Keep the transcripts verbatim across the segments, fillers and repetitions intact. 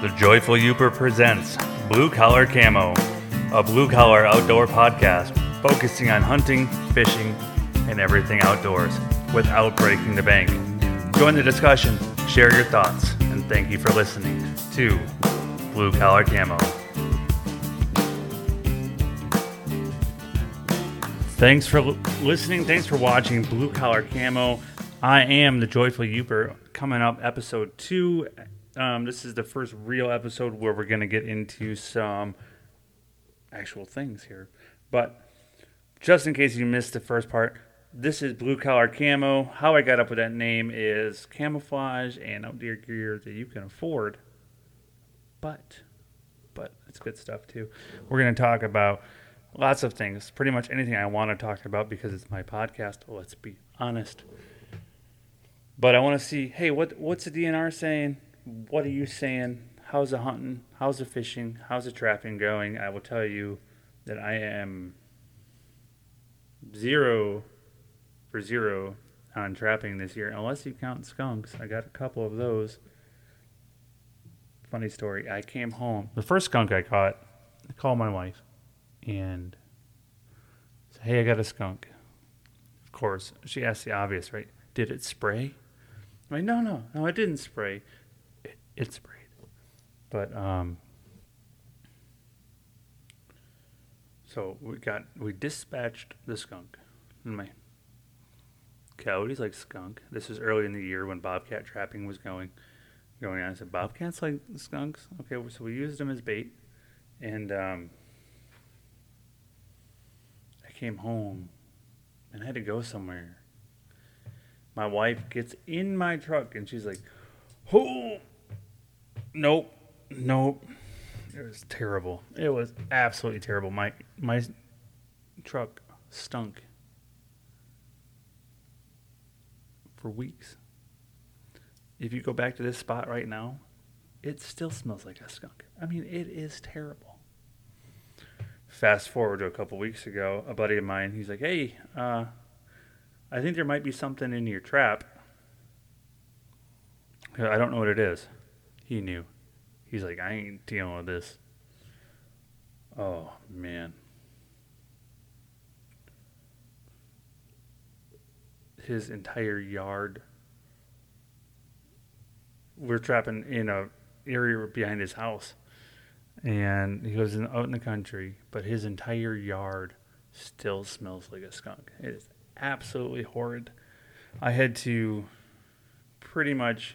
The Joyful Youper presents Blue Collar Camo, a blue collar outdoor podcast focusing on hunting, fishing, and everything outdoors without breaking the bank. Join the discussion, share your thoughts, and thank you for listening to Blue Collar Camo. Thanks for l- listening. Thanks for watching Blue Collar Camo. I am the Joyful Youper. Coming up, episode two. Um, this is the first real episode where we're going to get into some actual things here. But just in case you missed the first part, this is Blue Collar Camo. How I got up with that name is camouflage and outdoor gear that you can afford. But, but it's good stuff too. We're going to talk about lots of things, pretty much anything I want to talk about because it's my podcast. Let's be honest. But I want to see, hey, what what's the D N R saying? What are you saying? How's the hunting? How's the fishing? How's the trapping going? I will tell you that I am zero for zero on trapping this year, unless you count skunks. I got a couple of those. Funny story. I came home. The first skunk I caught, I called my wife and said, hey, I got a skunk. Of course, she asked the obvious, right? Did it spray? I'm like, no, no, no, it didn't spray. It, it sprayed. But, um, so we got, we dispatched the skunk. And my coyotes like skunk. This was early in the year when bobcat trapping was going, going on. I said, bobcats like skunks? Okay, so we used them as bait. And, um, I came home and I had to go somewhere. My wife gets in my truck and she's like, oh, nope, nope. It was terrible. It was absolutely terrible. My my truck stunk for weeks. If you go back to this spot right now, it still smells like a skunk. I mean, it is terrible. Fast forward to a couple weeks ago, a buddy of mine, he's like, hey, uh, I think there might be something in your trap. I don't know what it is. He knew. He's like, I ain't dealing with this. Oh, man. His entire yard. We're trapping in a area behind his house. And he lives in, out in the country. But his entire yard still smells like a skunk. It is absolutely horrid. I had to pretty much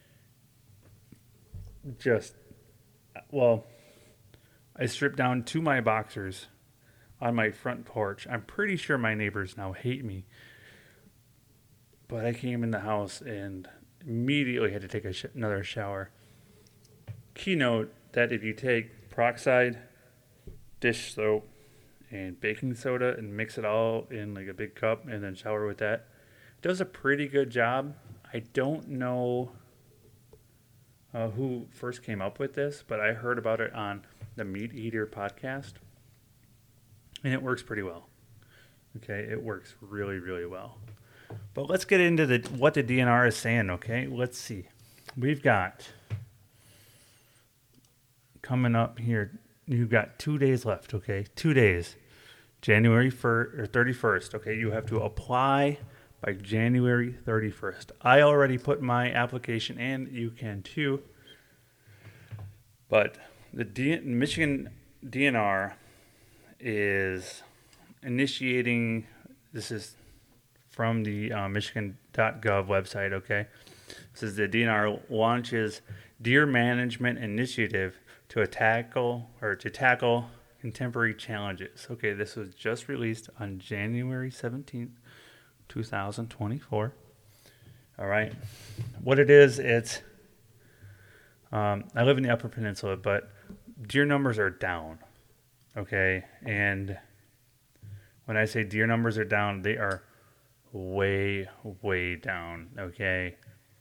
just, well, I stripped down to my boxers on my front porch. I'm pretty sure my neighbors now hate me. But I came in the house and immediately had to take a sh- another shower. Keynote that if you take peroxide, dish soap, and baking soda and mix it all in like a big cup and then shower with that, it does a pretty good job. I don't know uh, who first came up with this, but I heard about it on the Meat Eater podcast, and it works pretty well. Okay, it works really, really well. But let's get into the what the D N R is saying. Okay, let's see. We've got coming up here. You've got two days left, okay? Two days. January first or thirty-first, okay? You have to apply by January thirty-first. I already put my application in. You can too. But the D- Michigan D N R is initiating, this is from the uh, michigan dot gov website, okay? This is the D N R launches Deer Management Initiative to tackle or to tackle contemporary challenges. Okay, this was just released on January seventeenth, twenty twenty-four. All right. What it is, it's um, I live in the Upper Peninsula, but deer numbers are down. Okay, and when I say deer numbers are down, they are way, way down. Okay.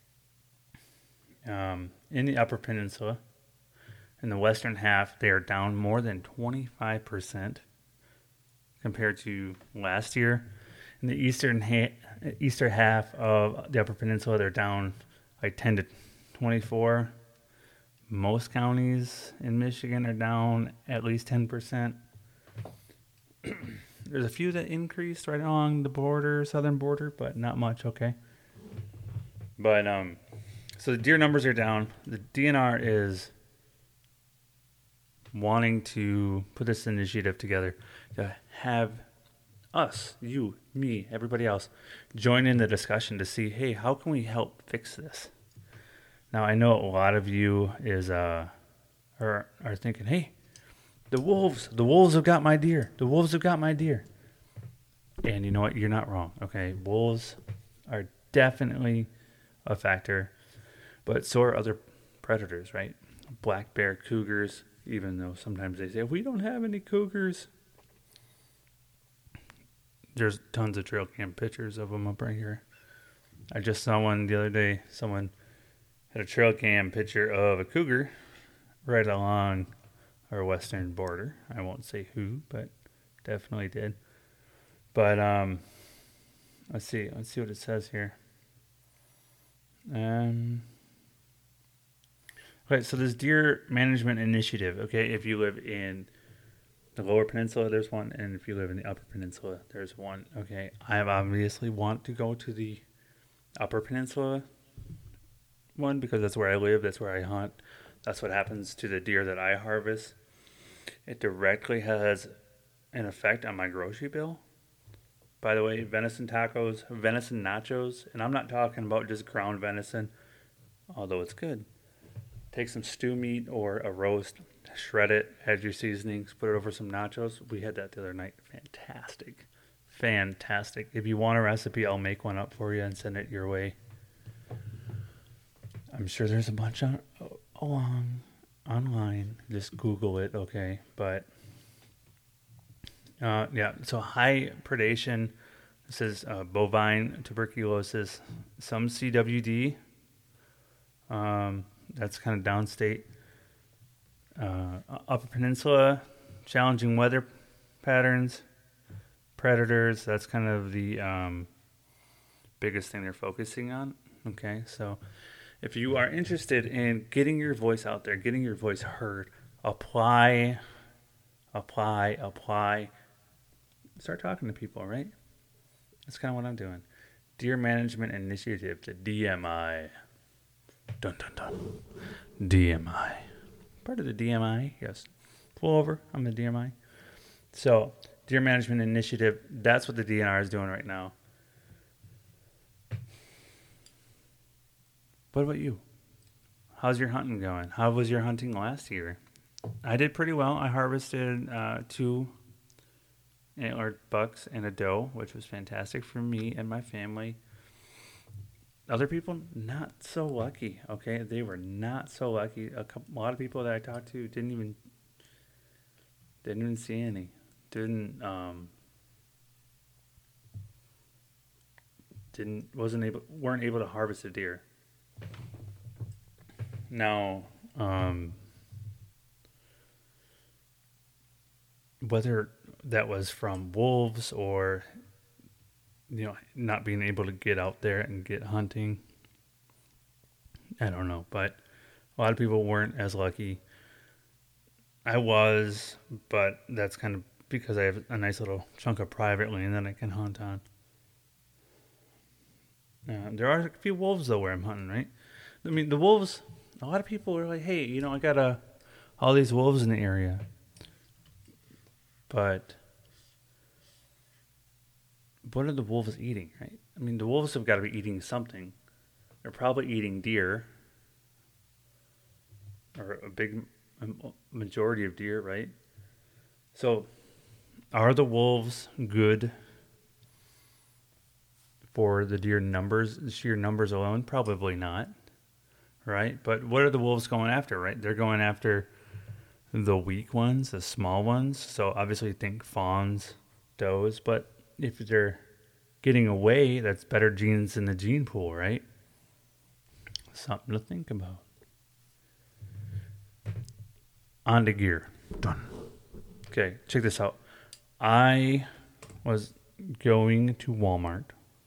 Um, in the Upper Peninsula, in the western half, they are down more than twenty-five percent compared to last year. In the eastern ha- eastern half of the Upper Peninsula, they're down like ten to twenty-four. most counties in Michigan are down at least ten percent. There's a few that increased right along the border, southern border, but not much, okay? But, um, so the deer numbers are down. The D N R is wanting to put this initiative together to have us, you, me, everybody else, join in the discussion to see, hey, how can we help fix this? Now, I know a lot of you is uh, are, are thinking, hey, the wolves, the wolves have got my deer. The wolves have got my deer. And you know what? You're not wrong, okay? Wolves are definitely a factor, but so are other predators, right? Black bear, cougars, even though sometimes they say, we don't have any cougars. There's tons of trail cam pictures of them up right here. I just saw one the other day. Someone had a trail cam picture of a cougar right along our western border. I won't say who, but definitely did. But um, let's see. Let's see what it says here. Um. Okay, so this deer management initiative. Okay, if you live in the Lower Peninsula, there's one, and if you live in the Upper Peninsula, there's one. Okay, I obviously want to go to the Upper Peninsula one because that's where I live. That's where I hunt. That's what happens to the deer that I harvest. It directly has an effect on my grocery bill. By the way, venison tacos, venison nachos, and I'm not talking about just ground venison, although it's good. Take some stew meat or a roast, shred it, add your seasonings, put it over some nachos. We had that the other night. Fantastic. Fantastic. If you want a recipe, I'll make one up for you and send it your way. I'm sure there's a bunch on, along online. Just Google it, okay? But, uh, yeah, so high predation. This is uh, bovine tuberculosis, some C W D. Um, that's kind of downstate. Uh, Upper Peninsula, challenging weather patterns, predators. That's kind of the um, biggest thing they're focusing on. Okay, so if you are interested in getting your voice out there, getting your voice heard, apply, apply, apply. Start talking to people, right? That's kind of what I'm doing. Deer Management Initiative, the D M I. Dun, dun, dun. D M I. Part of the D M I, yes. Pull over, I'm the D M I. So, Deer Management Initiative, that's what the D N R is doing right now. What about you? How's your hunting going? How was your hunting last year? I did pretty well. I harvested uh, two antlered bucks and a doe, which was fantastic for me and my family. Other people, not so lucky, okay? They were not so lucky. A, couple, a lot of people that I talked to didn't even didn't even see any. Didn't um didn't wasn't able weren't able to harvest a deer. Now, um whether that was from wolves or you know, not being able to get out there and get hunting. I don't know, but a lot of people weren't as lucky. I was, but that's kind of because I have a nice little chunk of private land that I can hunt on. Uh, there are a few wolves, though, where I'm hunting, right? I mean, the wolves, a lot of people are like, hey, you know, I got a, all these wolves in the area. But what are the wolves eating, right? I mean, the wolves have got to be eating something. They're probably eating deer, or a big majority of deer, right? So, are the wolves good for the deer numbers, sheer numbers alone? Probably not, right? But what are the wolves going after, right? They're going after the weak ones, the small ones. So, obviously, think fawns, does, but if they're getting away, that's better genes in the gene pool, right? Something to think about. On to gear. Done. Okay, check this out. I was going to Walmart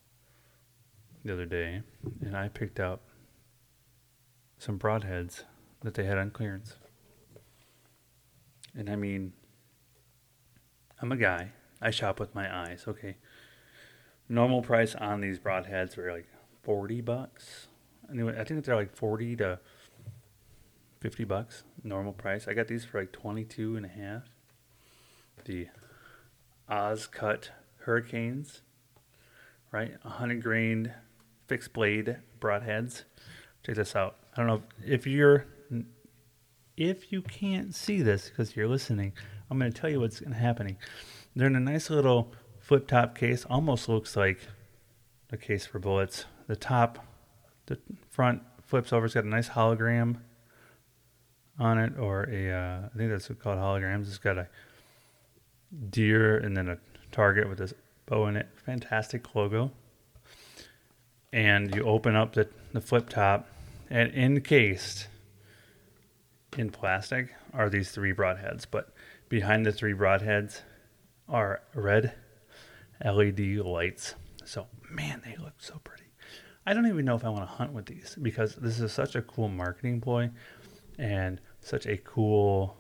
the other day, and I picked up some broadheads that they had on clearance. And I mean, I'm a guy. I shop with my eyes, okay? Normal price on these broadheads were like forty bucks. Anyway, I think they're like forty to fifty bucks normal price. I got these for like twenty-two and a half. The Ozcut Hurricanes, right? one hundred grain fixed blade broadheads. Check this out. I don't know if you're, if you can't see this because you're listening, I'm going to tell you what's happening. They're in a nice little flip top case. Almost looks like a case for bullets. The top, the front flips over. It's got a nice hologram on it, or a, uh, I think that's called holograms. It's got a deer and then a target with this bow in it. Fantastic logo. And you open up the, the flip top, and encased in plastic are these three broadheads. But behind the three broadheads are red L E D lights. So, man, they look so pretty. I don't even know if I want to hunt with these because this is such a cool marketing ploy and such a cool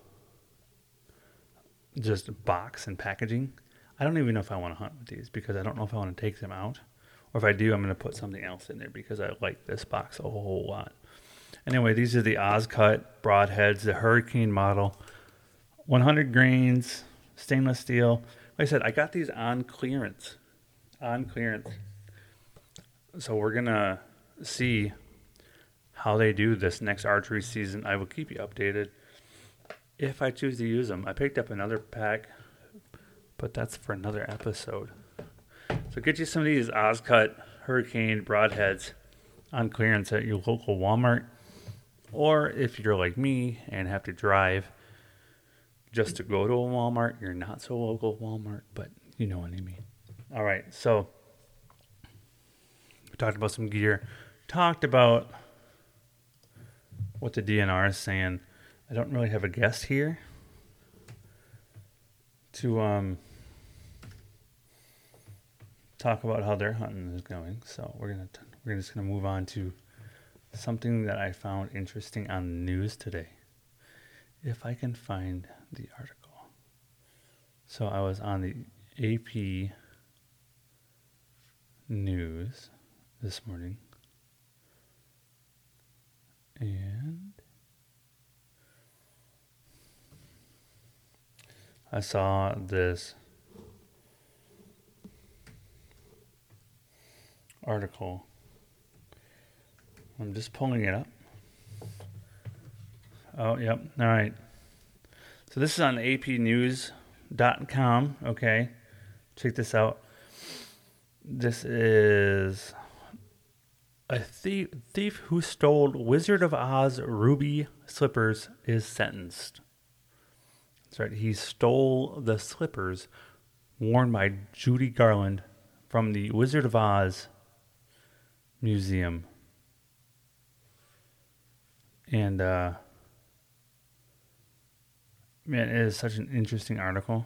just box and packaging. I don't even know if I want to hunt with these because I don't know if I want to take them out. Or if I do, I'm going to put something else in there because I like this box a whole lot. Anyway, these are the Ozcut broadheads, the Hurricane model. one hundred grains, stainless steel. Like I said, I got these on clearance. On clearance. So we're going to see how they do this next archery season. I will keep you updated if I choose to use them. I picked up another pack, but that's for another episode. So get you some of these Ozcut Hurricane broadheads on clearance at your local Walmart. Or if you're like me and have to drive just to go to a Walmart, you're not so local Walmart, but you know what I mean. All right, so we talked about some gear. Talked about what the D N R is saying. I don't really have a guest here to um. talk about how their hunting is going. So we're gonna t- we're just gonna move on to something that I found interesting on the news today. If I can find the article. So I was on the A P News this morning, and I saw this article. I'm just pulling it up. Oh, yep. All right. So this is on A P news dot com. Okay. Check this out. This is a thief, thief who stole Wizard of Oz ruby slippers is sentenced. That's right. He stole the slippers worn by Judy Garland from the Wizard of Oz Museum. And, uh, man, it is such an interesting article.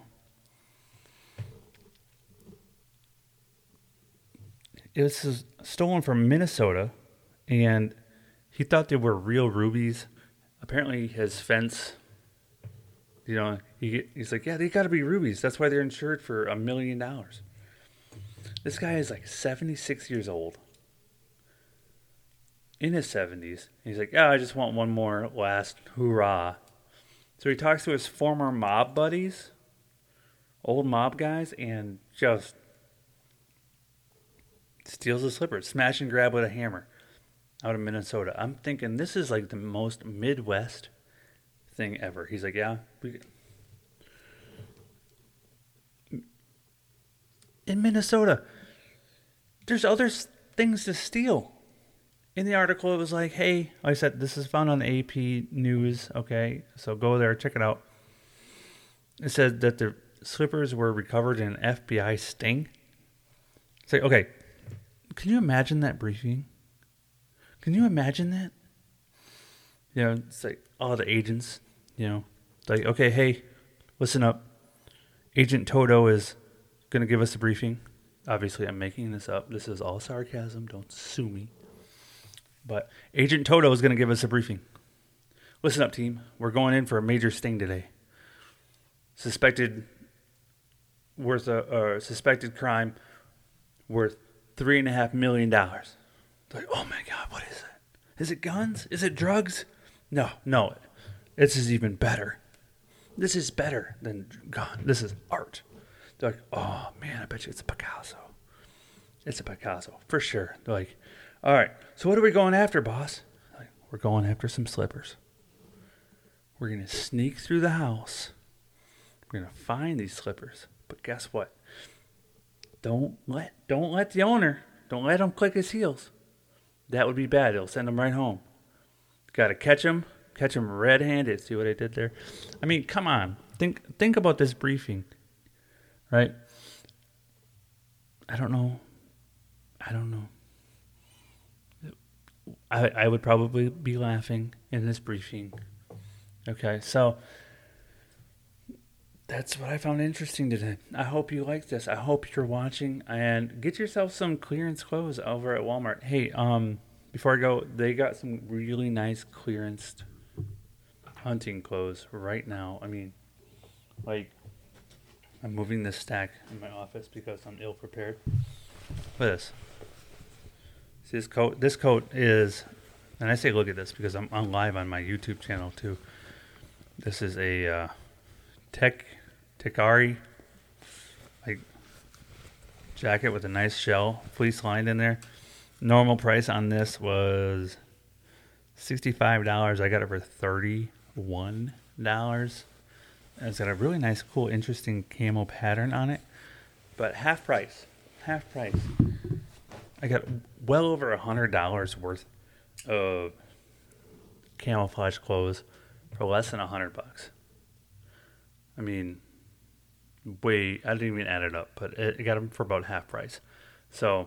It was stolen from Minnesota, and he thought they were real rubies. Apparently, his fence, you know, he he's like, yeah, they got to be rubies. That's why they're insured for a million dollars. This guy is like seventy-six years old. In his seventies. He's like, yeah, I just want one more last hoorah. So he talks to his former mob buddies, old mob guys, and just steals the slippers. Smash and grab with a hammer out of Minnesota. I'm thinking this is like the most Midwest thing ever. He's like, yeah. We... In Minnesota, there's other things to steal. In the article, it was like, hey, like I said, this is found on A P News, okay? So go there, check it out. It said that the slippers were recovered in an F B I sting. It's like, okay, can you imagine that briefing? Can you imagine that? You know, it's like all the agents, you know, like, okay, hey, listen up. Agent Toto is going to give us a briefing. Obviously, I'm making this up. This is all sarcasm. Don't sue me. But Agent Toto is going to give us a briefing. Listen up, team. We're going in for a major sting today. Suspected worth a uh, suspected crime worth three and a half million dollars. Like, oh my God, what is it? Is it guns? Is it drugs? No, no. This is even better. This is better than gun. This is art. They're like, oh man, I bet you it's a Picasso. It's a Picasso for sure. They're like, all right. So what are we going after, boss? Like, we're going after some slippers. We're gonna sneak through the house. We're gonna find these slippers. But guess what? Don't let don't let the owner, don't let him click his heels. That would be bad. It'll send him right home. Got to catch him, catch him red-handed. See what I did there? I mean, come on. Think think about this briefing, right? I don't know. I don't know. I I would probably be laughing in this briefing. Okay, so that's what I found interesting today. I hope you like this. I hope you're watching, and get yourself some clearance clothes over at Walmart. Hey, um, before I go, they got some really nice clearance hunting clothes right now. I mean, like, I'm moving this stack in my office because I'm ill prepared. Look at this. See this coat? This coat is, and I say look at this because I'm on live on my YouTube channel too. This is a uh, Tech Takari like jacket with a nice shell, fleece lined in there. Normal price on this was sixty-five dollars. I got it for thirty-one dollars. It's got a really nice, cool, interesting camo pattern on it, but half price. Half price. I got well over a hundred dollars worth of camouflage clothes for less than a hundred bucks. I mean, way, I didn't even add it up, but it, it got them for about half price. So,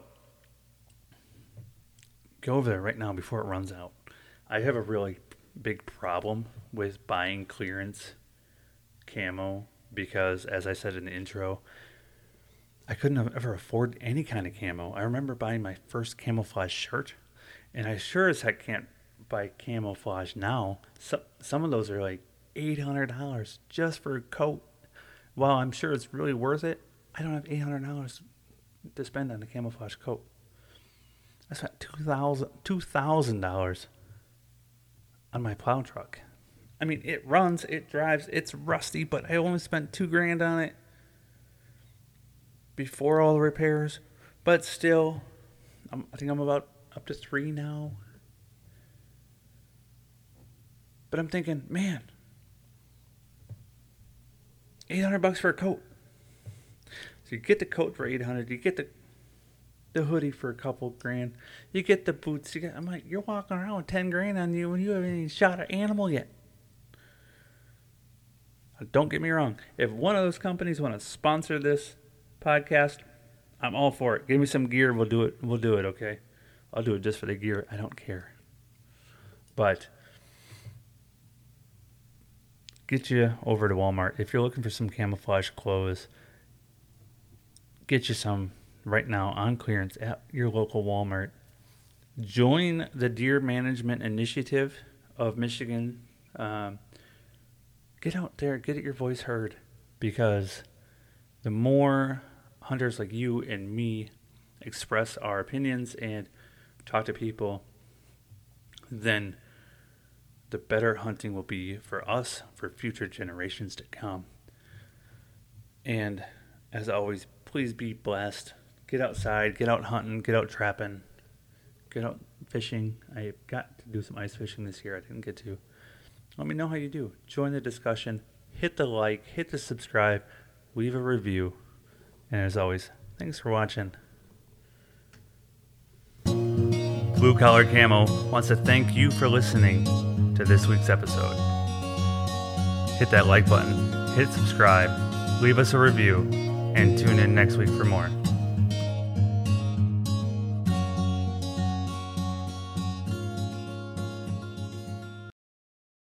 go over there right now before it runs out. I have a really big problem with buying clearance camo because, as I said in the intro, I couldn't have ever afford any kind of camo. I remember buying my first camouflage shirt, and I sure as heck can't buy camouflage now. So, some of those are like eight hundred dollars just for a coat. While I'm sure it's really worth it, I don't have eight hundred dollars to spend on a camouflage coat. I spent two thousand dollars on my plow truck. I mean, it runs, it drives, it's rusty, but I only spent two grand on it before all the repairs. But still, I'm, I think I'm about up to three now. But I'm thinking, man, eight hundred bucks for a coat. So you get the coat for eight hundred. You get the the hoodie for a couple grand. You get the boots. You get. I'm like, you're walking around with ten grand on you, and you haven't even shot an animal yet. Don't get me wrong. If one of those companies want to sponsor this podcast, I'm all for it. Give me some gear. We'll do it. We'll do it. Okay. I'll do it just for the gear. I don't care. But get you over to Walmart. If you're looking for some camouflage clothes, get you some right now on clearance at your local Walmart. Join the Deer Management Initiative of Michigan. Um, get out there, get your voice heard, because the more hunters like you and me express our opinions and talk to people, then the better hunting will be for us, for future generations to come. And as always, please be blessed. Get outside, get out hunting, get out trapping, get out fishing. I got to do some ice fishing this year. I didn't get to. Let me know how you do. Join the discussion. Hit the like, hit the subscribe, leave a review. And as always, thanks for watching. Blue Collar Camo wants to thank you for listening to this week's episode. Hit that like button, hit subscribe, leave us a review, and tune in next week for more.